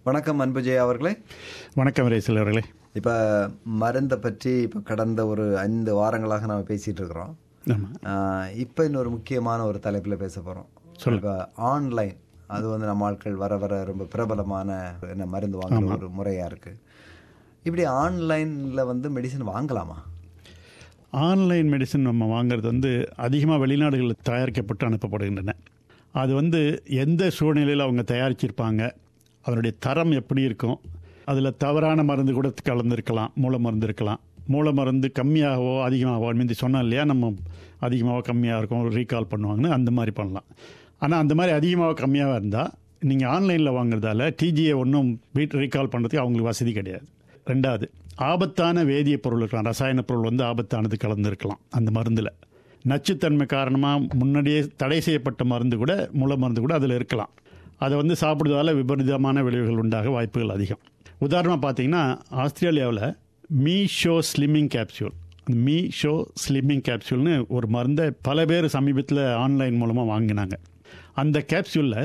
வணக்கம் அன்புஜெயா அவர்களே. வணக்கம் ரேசல் அவர்களே. இப்போ மருந்தை பற்றி இப்போ கடந்த ஒரு 5 வாரங்களாக நம்ம பேசிகிட்டு இருக்கிறோம். இப்போ இன்னொரு முக்கியமான ஒரு தலைப்பில் பேச போகிறோம். இப்போ ஆன்லைன், அது வந்து நம்ம ஆட்கள் வர வர ரொம்ப பிரபலமான என்ன மருந்து வாங்குற ஒரு முறையாக இருக்குது. இப்படி ஆன்லைனில் வந்து மெடிசன் வாங்கலாமா? ஆன்லைன் மெடிசன் நம்ம வாங்குறது வந்து அதிகமாக வெளிநாடுகளில் தயாரிக்கப்பட்டு அனுப்பப்படுகின்றன. அது வந்து எந்த சூழ்நிலையில் அவங்க தயாரிச்சிருப்பாங்க, அதனுடைய தரம் எப்படி இருக்கும், அதில் தவறான மருந்து கூட கலந்துருக்கலாம், மூல மருந்து இருக்கலாம். மூல மருந்து கம்மியாகவோ அதிகமாகவோ மீதி சொன்னோம் இல்லையா, நம்ம அதிகமாகவோ கம்மியாக இருக்கும் ரீகால் பண்ணுவாங்கன்னு, அந்த மாதிரி பண்ணலாம். ஆனால் அந்த மாதிரி அதிகமாக கம்மியாக இருந்தால் நீங்கள் ஆன்லைனில் வாங்குறதால டிஜியை ஒன்றும் ரீகால் பண்ணுறதுக்கு அவங்களுக்கு வசதி கிடையாது. ரெண்டாவது, ஆபத்தான வேதிய பொருள் இருக்கலாம், ரசாயன பொருள் வந்து ஆபத்தானது கலந்துருக்கலாம். அந்த மருந்தில் நச்சுத்தன்மை காரணமாக முன்னாடியே தடை செய்யப்பட்ட மருந்து கூட, மூல மருந்து கூட அதில் இருக்கலாம். அதை வந்து சாப்பிடுவதால் விபரீதமான விளைவுகள் உண்டாக வாய்ப்புகள் அதிகம். உதாரணமாக பார்த்தீங்கன்னா, ஆஸ்திரேலியாவில் Meesho slimming capsule, Meesho slimming கேப்சூல்னு ஒரு மருந்தை பல பேர் சமீபத்தில் ஆன்லைன் மூலமாக வாங்கினாங்க. அந்த கேப்சூலில்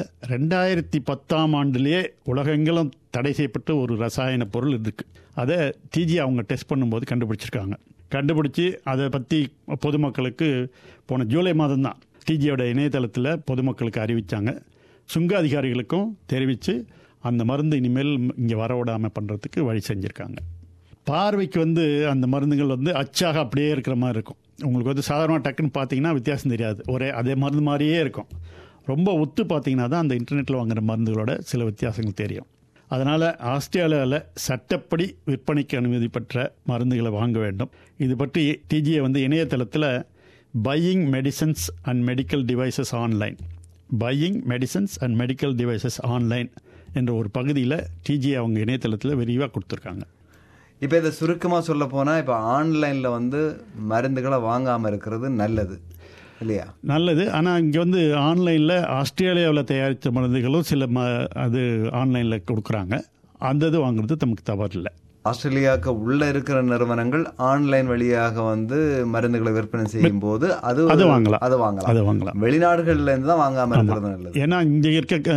2010 உலகெங்கிலும் தடை செய்யப்பட்ட ஒரு ரசாயன பொருள் இருக்குது. அதை டிஜி அவங்க டெஸ்ட் பண்ணும்போது கண்டுபிடிச்சி அதை பற்றி பொதுமக்களுக்கு போன ஜூலை மாதம் தான் டிஜியோட இணையதளத்தில் பொதுமக்களுக்கு அறிவித்தாங்க. சுங்க அதிகாரிகளுக்கும் தெரிவித்து அந்த மருந்து இனிமேல் இங்கே வரவிடாமல் பண்ணுறதுக்கு வழி செஞ்சுருக்காங்க. பார்வைக்கு வந்து அந்த மருந்துகள் வந்து அச்சாக அப்படியே இருக்கிற மாதிரி இருக்கும். உங்களுக்கு வந்து சாதாரணமாக டக்குன்னு பார்த்தீங்கன்னா வித்தியாசம் தெரியாது, அதே மருந்து மாதிரியே இருக்கும். ரொம்ப ஒத்து பார்த்தீங்கன்னா தான் அந்த இன்டர்நெட்டில் வாங்குகிற மருந்துகளோட சில வித்தியாசங்கள் தெரியும். அதனால் ஆஸ்திரேலியாவில் சட்டப்படி விற்பனைக்கு அனுமதி பெற்ற மருந்துகளை வாங்க வேண்டும். இது பற்றி டிஜியை வந்து இணையதளத்தில் buying medicines and medical devices online, buying medicines and medical devices online என்ற ஒரு பகுதியில் டிஜி அவங்க இணையதளத்தில் விரிவாக கொடுத்துருக்காங்க. இப்போ இதை சுருக்கமாக சொல்ல போனால், இப்போ ஆன்லைனில் வந்து மருந்துகளை வாங்காமல் இருக்கிறது நல்லது இல்லையா? நல்லது. ஆனால் இங்கே வந்து ஆன்லைனில் ஆஸ்திரேலியாவில் தயாரித்த மருந்துகளும் சில அது ஆன்லைனில் கொடுக்குறாங்க. அந்த இது வாங்குறது நமக்கு தவறு இல்லை. ஆஸ்திரேலியாவுக்கு உள்ளே இருக்கிற நிறுவனங்கள் ஆன்லைன் வழியாக வந்து மருந்துகளை விற்பனை செய்யும் போது அது வாங்கலாம். வெளிநாடுகள்லேருந்து தான் வாங்காமல் இருக்கிறது நல்லது. ஏன்னா இங்கே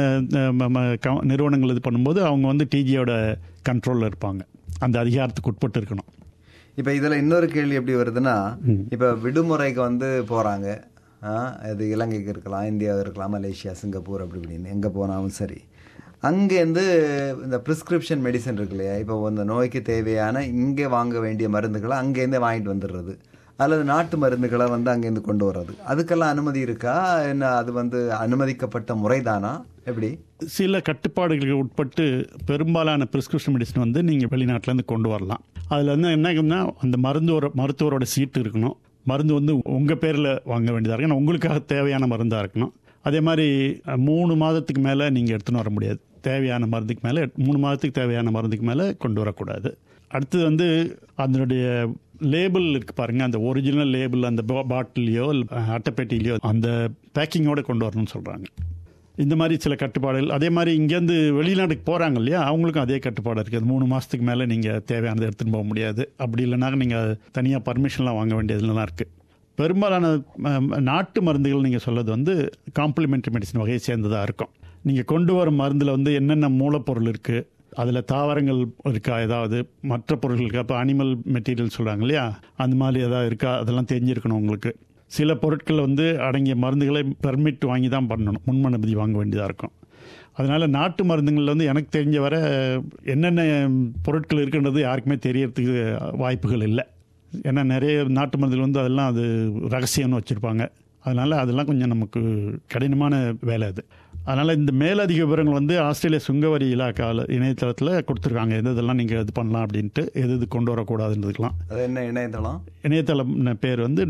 இருக்க நிறுவனங்கள் இது பண்ணும்போது அவங்க வந்து டிஜியோட கண்ட்ரோலில் இருப்பாங்க, அந்த அதிகாரத்துக்கு உட்பட்டு இருக்கணும். இப்போ இதில் இன்னொரு கேள்வி எப்படி வருதுன்னா, இப்போ விடுமுறைக்கு வந்து போகிறாங்க, அது இலங்கைக்கு இருக்கலாம், இந்தியாவுக்கு இருக்கலாம், மலேசியா, சிங்கப்பூர், அப்படி இப்படின்னு எங்கே போனாலும் சரி, அங்கேருந்து இந்த ப்ரிஸ்கிரிப்ஷன் மெடிசன் இருக்கு இல்லையா, இப்போ இந்த நோய்க்கு தேவையான இங்கே வாங்க வேண்டிய மருந்துகளை அங்கேருந்தே வாங்கிட்டு வந்துடுறது, அல்லது நாட்டு மருந்துகளை வந்து அங்கேருந்து கொண்டு வர்றது, அதுக்கெல்லாம் அனுமதி இருக்கா? என்ன அது வந்து அனுமதிக்கப்பட்ட முறைதானா? எப்படி? சில கட்டுப்பாடுகளுக்கு உட்பட்டு பெரும்பாலான ப்ரிஸ்கிரிப்ஷன் மெடிசன் வந்து நீங்கள் வெளிநாட்டிலேருந்து கொண்டு வரலாம். அதில் வந்து என்னன்னா, அந்த மருத்துவரோட சீட்டு இருக்கணும். மருந்து வந்து உங்கள் பேரில் வாங்க வேண்டியதாக இருக்கணும், உங்களுக்காக தேவையான மருந்தாக இருக்கணும். அதே மாதிரி 3 மாதத்துக்கு மேலே நீங்கள் எடுத்துன்னு வர முடியாது. தேவையான மருந்துக்கு மேலே 3 மாதத்துக்கு தேவையான மருந்துக்கு மேலே கொண்டு வரக்கூடாது. அடுத்தது வந்து அதனுடைய லேபிள் இருக்குது பாருங்கள், அந்த ஒரிஜினல் லேபிள் அந்த பாட்டிலையோ அட்டைப்பெட்டிலையோ அந்த பேக்கிங்கோடு கொண்டு வரணும்னு சொல்கிறாங்க. இந்த மாதிரி சில கட்டுப்பாடுகள். அதே மாதிரி இங்கேருந்து வெளிநாட்டுக்கு போகிறாங்க இல்லையா, அவங்களுக்கும் அதே கட்டுப்பாடு இருக்குது. 3 மாதத்துக்கு மேலே நீங்கள் தேவையானதை எடுத்துகிட்டு போக முடியாது. அப்படி இல்லைனா நீங்கள் தனியாக பர்மிஷன்லாம் வாங்க வேண்டியதுலாம் இருக்குது. பெரும்பாலான நாட்டு மருந்துகள் நீங்கள் சொல்கிறது வந்து காம்ப்ளிமெண்ட்ரி மெடிசன் வகையை சேர்ந்ததாக இருக்கும். நீங்கள் கொண்டு வரும் மருந்தில் வந்து என்னென்ன மூலப்பொருள் இருக்குது, அதில் தாவரங்கள் இருக்கா, ஏதாவது மற்ற பொருட்கள் இருக்கா, இப்போ அனிமல் மெட்டீரியல் சொல்கிறாங்க இல்லையா, அந்த மாதிரி ஏதாவது இருக்கா, அதெல்லாம் தெரிஞ்சிருக்கணும் உங்களுக்கு. சில பொருட்கள் வந்து அடங்கிய மருந்துகளை பெர்மிட் வாங்கி தான் பண்ணணும், முன்மனுமதி வாங்க வேண்டியதாக இருக்கும். அதனால் நாட்டு மருந்துகளில் வந்து எனக்கு தெரிஞ்ச வர என்னென்ன பொருட்கள் இருக்குன்றது யாருக்குமே தெரியறதுக்கு வாய்ப்புகள் இல்லை. ஏன்னா நிறைய நாட்டு மருந்துகள் வந்து அதெல்லாம் அது ரகசியம்னு வச்சுருப்பாங்க. அதனால் அதெல்லாம் கொஞ்சம் நமக்கு கடினமான வேலை அது. அதனால் இந்த மேலதிக விவரங்கள் வந்து ஆஸ்திரேலியா சுங்கவரி இலாக்காவில் இணையதளத்தில் கொடுத்துருக்காங்க, இதெல்லாம் நீங்கள் இது பண்ணலாம் அப்படின்ட்டு, எது கொண்டு வரக்கூடாதுன்றதுக்கெலாம். அது என்ன இணையதளம்? இணையதளம் பேர் வந்து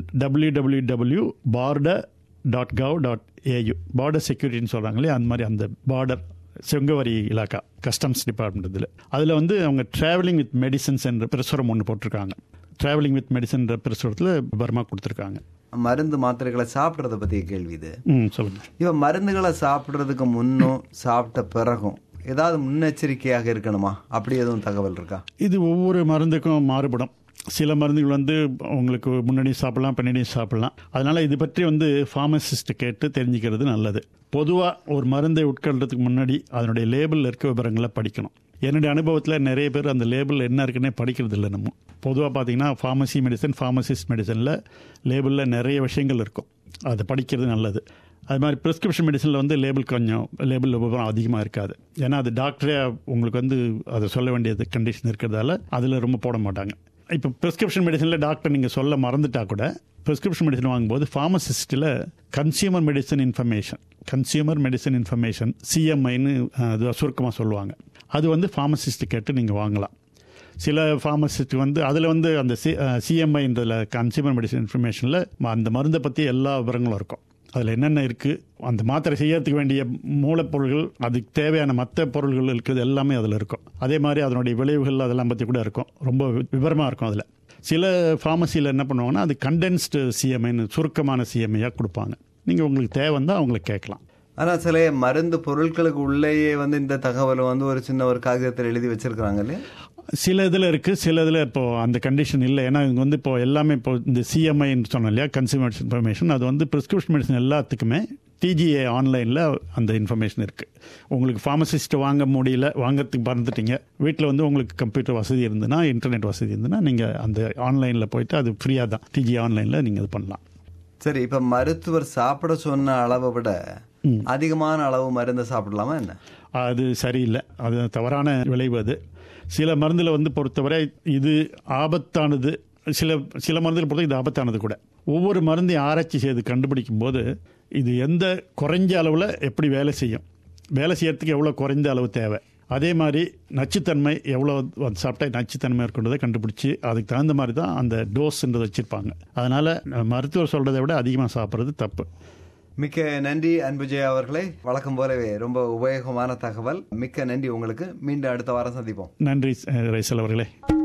www.border.gov.au, பார்டர் செக்யூரிட்டின்னு சொல்கிறாங்களே, அந்த மாதிரி அந்த பார்டர் சுங்கவரி இலாக்கா கஸ்டம்ஸ் டிபார்ட்மெண்ட் இதில். அதில் வந்து அவங்க ட்ராவலிங் வித் மெடிசன்ஸ் என்ற பிரசுரம் ஒன்று போட்டிருக்காங்க. ட்ராவலிங் வித் மெடிசன் என்ற பிரசுரத்தில் விவரமாக கொடுத்துருக்காங்க. மருந்து மாத்திரைகளை சாப்பிட்றத பற்றிய கேள்வி இது. சொல்லுங்கள். இப்போ மருந்துகளை சாப்பிட்றதுக்கு முன்னும் சாப்பிட்ட பிறகும் ஏதாவது முன்னெச்சரிக்கையாக இருக்கணுமா? அப்படி எதுவும் தகவல் இருக்கா? இது ஒவ்வொரு மருந்துக்கும் மாறுபடும். சில மருந்துகள் வந்து உங்களுக்கு முன்னாடி சாப்பிடலாம், பின்னாடி சாப்பிடலாம். அதனால் இது பற்றி வந்து ஃபார்மசிஸ்ட்டை கேட்டு தெரிஞ்சுக்கிறது நல்லது. பொதுவாக ஒரு மருந்தை உட்கொள்றதுக்கு முன்னாடி அதனுடைய லேபிளில் இருக்க விவரங்களை படிக்கணும். என்னுடைய அனுபவத்தில் நிறைய பேர் அந்த லேபிள் என்ன இருக்குன்னே படிக்கிறது இல்லை. நம்ம பொதுவாக பார்த்தீங்கன்னா ஃபார்மசி மெடிசன், ஃபார்மசிஸ்ட் மெடிசனில் லேபிளில் நிறைய விஷயங்கள் இருக்கும், அதை படிக்கிறது நல்லது. அது மாதிரி ப்ரிஸ்கிரிப்ஷன் மெடிசனில் வந்து லேபிள் விவரம் அதிகமாக இருக்காது. ஏன்னா அது டாக்டரே உங்களுக்கு வந்து அதை சொல்ல வேண்டியது கண்டிஷன் இருக்கிறதால அதில் ரொம்ப போட மாட்டாங்க. இப்போ ப்ரிஸ்கிரிப்ஷன் மெடிசனில் டாக்டர் நீங்கள் சொல்ல மறந்துட்டா கூட ப்ரிஸ்கிரிப்ஷன் மெடிசன் வாங்கும்போது ஃபார்மசிஸ்ட்டில் கன்சியூமர் மெடிசன் இன்ஃபர்மேஷன் சிஎம்ஐன்னு அது சுருக்கமாக சொல்லுவாங்க. அது வந்து ஃபார்மசிஸ்ட்டு கேட்டு நீங்கள் வாங்கலாம். சில ஃபார்மசிஸ்ட் வந்து அதில் வந்து அந்த சிஎம்ஐன்றதில் கன்சியூமர் மெடிசன் இன்ஃபர்மேஷனில் அந்த மருந்தை பற்றி எல்லா விவரங்களும் இருக்கும். அதில் என்னென்ன இருக்குது, அந்த மாத்திரை செய்யறதுக்கு வேண்டிய மூலப்பொருள்கள், அதுக்கு தேவையான மற்ற பொருள்கள் இருக்குது, எல்லாமே அதில் இருக்கும். அதே மாதிரி அதனுடைய விளைவுகள் அதெல்லாம் பற்றி கூட இருக்கும், ரொம்ப விவரமாக இருக்கும். அதில் சில ஃபார்மசியில் என்ன பண்ணுவாங்கன்னா அது கண்டென்ஸ்டு சிஎம்ஐன்னு சுருக்கமான சிஎம்ஐயாக கொடுப்பாங்க. நீங்கள் உங்களுக்கு தேவை வந்தால் அவங்களுக்கு கேட்கலாம். ஆனால் சில மருந்து பொருட்களுக்கு உள்ளேயே வந்து இந்த தகவலை வந்து ஒரு சின்ன ஒரு காகிதத்தில் எழுதி வச்சிருக்கிறாங்க இல்லையா? சில இதில் இருக்குது, சில இதில் இப்போது அந்த கண்டிஷன் இல்லை. ஏன்னா இங்கே வந்து இப்போ எல்லாமே இப்போ இந்த சிஎம்ஐன்னு சொன்னோம் இல்லையா, கன்சியூமர் இன்ஃபர்மேஷன், அது வந்து ப்ரிஸ்கிரிப்ஷன் மெடிசன் எல்லாத்துக்குமே டிஜிஏ ஆன்லைனில் அந்த இன்ஃபர்மேஷன் இருக்குது. உங்களுக்கு ஃபார்மசிஸ்ட் வாங்கிறதுக்கு மறந்துட்டீங்க, வீட்டில் வந்து உங்களுக்கு கம்ப்யூட்டர் வசதி இருந்ததுன்னா, இன்டர்நெட் வசதி இருந்ததுன்னா நீங்கள் அந்த ஆன்லைனில் போயிட்டு அது ஃப்ரீயாக தான் டிஜிஏ ஆன்லைனில் நீங்கள் இது பண்ணலாம். சரி, இப்போ மருத்துவர் சாப்பிட சொன்ன அளவை விட அதிகமான அளவு மருந்தை சாப்பிடலாமா என்ன? அது சரியில்லை, அது தவறான விளைவு. அது சில மருந்தில் வந்து பொறுத்தவரை இது ஆபத்தானது, சில மருந்துகள் பொறுத்த இது ஆபத்தானது கூட. ஒவ்வொரு மருந்தையும் ஆராய்ச்சி செய்து கண்டுபிடிக்கும் போது இது எந்த குறைஞ்ச அளவில் எப்படி வேலை செய்யறதுக்கு எவ்வளோ குறைந்த அளவு தேவை, அதே மாதிரி நச்சுத்தன்மை எவ்வளோ சாப்பிட்டா நச்சுத்தன்மை இருக்கின்றதை கண்டுபிடிச்சி அதுக்கு தகுந்த மாதிரி தான் அந்த டோஸ்ன்றதை வச்சுருப்பாங்க. அதனால் மருத்துவர் சொல்கிறத விட அதிகமாக சாப்பிட்றது தப்பு. மிக்க நன்றி அன்புஜெயா அவர்களே, வழக்கம் போலவே ரொம்ப உபயோகமான தகவல். மிக்க நன்றி உங்களுக்கு. மீண்டும் அடுத்த வாரம் சந்திப்போம். நன்றி ரைசல் அவர்களே.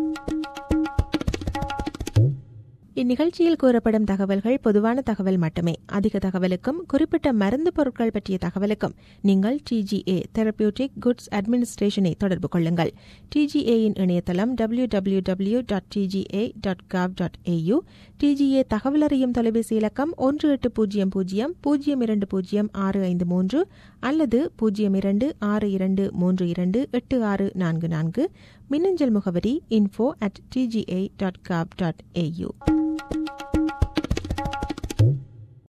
இந்நிகழ்ச்சியில் கூறப்படும் தகவல்கள் பொதுவான தகவல் மட்டுமே. அதிக தகவலுக்கும் குறிப்பிட்ட மருந்து பொருட்கள் பற்றிய தகவலுக்கும் நீங்கள் TGA தெரபியூட்டிக் குட்ஸ் அட்மினிஸ்ட்ரேஷனை தொடர்பு கொள்ளுங்கள். TGAயின் இணையதளம் www.tga.gov.au. TGA தகவலறியும் தொலைபேசி இலக்கம் 1800-020-653 அல்லது 02-6232-8644. மின்னஞ்சல் முகவரி info@tga.gov.au.